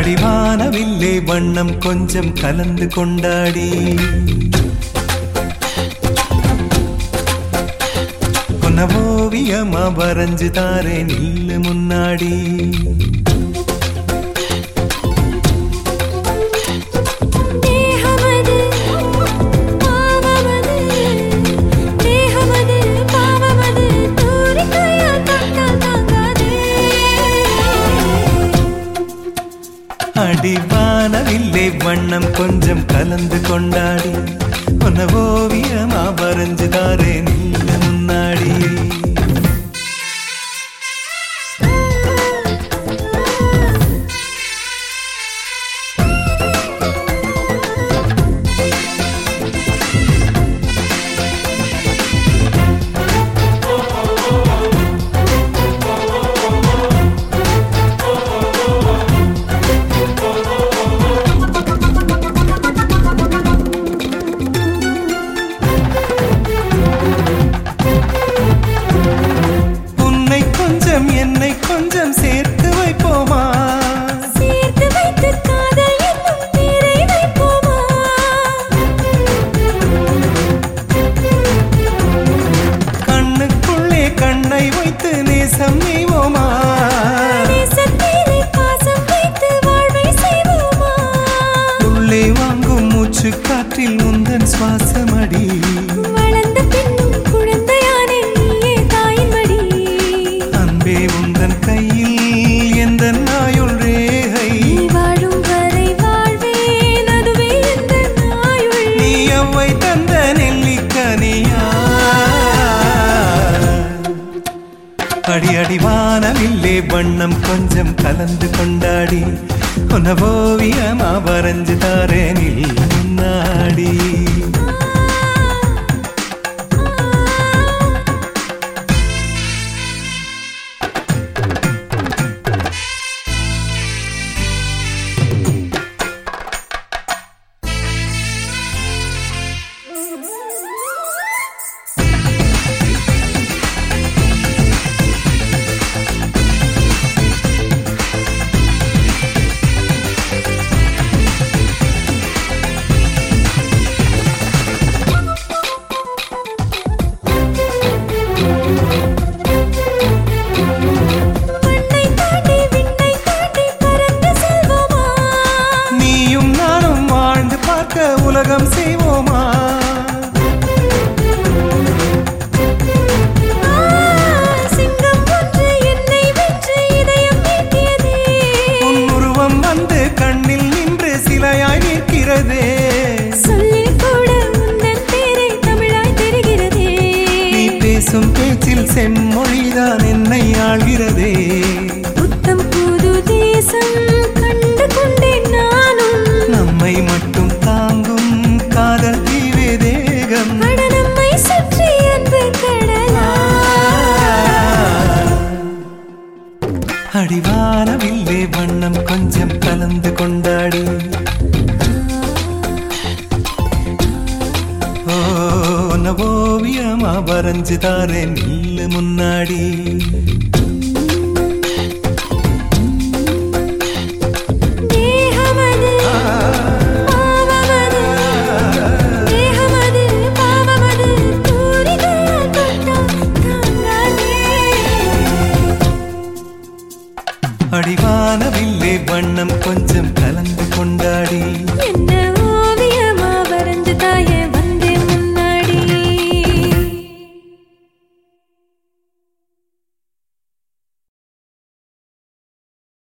அடிவானவில்லே வண்ணம் கொஞ்சம் கலந்து கொண்டாடி உன்ன ஓவியமா வரைஞ்சு தாரே நில்லு முன்னாடி அடிவானவில்லே வண்ணம் கொஞ்சம் கலந்து கொண்டாடி உன்ன ஓவியமா வரைஞ்சு தாரே நில்லு முன்னாடி என்னை கொஞ்சம் சேர்த்து வைப்போமா சேர்த்து வைத்து காதல் என்னும் பேரை வைப்போமா கண்ணுக்குள்ளே கண்ணை வைத்து நேசம் நெய்வோமா நேசத்திலே பாசம் வைத்து வாழ்வை செய்வோமா உள்ளே வாங்கும் மூச்சு காற்றில் உந்தன் சுவாசமடி வளர்ந்த பின்னும் குழந்தையானே நீயே தாயின் மடி உந்தன் கையில் எந்த நாயுள் ரேகை வாழும் வரை வாழ்வேன் அதுவே எந்த நாயுள் நீ அவ்வை தந்த நெல்லிக்கனியா அடி அடிவானவில்லே வண்ணம் கொஞ்சம் கலந்து கொண்டாடி உன்ன ஓவியமா வரைஞ்சு தாரே நில்லு முன்னாடி உலகம் செய்வோமா சிங்கம் ஒன்று என்னை வென்று இதயம் நீட்டியதே உன் உருவம் வந்து கண்ணில் நின்று சிலையாய் நிற்கிறதே சொல்லில் கூட உந்தன் பேரை தமிழாய் தெரிகிறதே நீ பேசும் பேச்சில் செம்மொழிதான் என்னை ஆள்கிறதே புத்தம் புது தேசம் கண்டு கொண்டேன் நானும் நம்மை மட்டும் தாங்கும் காதல் தீவே தேகம் நம்மை சுற்றி அன்பு கடலா அடிவானவில்லே வண்ணம் கொஞ்சம் கலந்து கொண்டாடி ஓவியமா வரைஞ்சு தாரே நில்லு முன்னாடி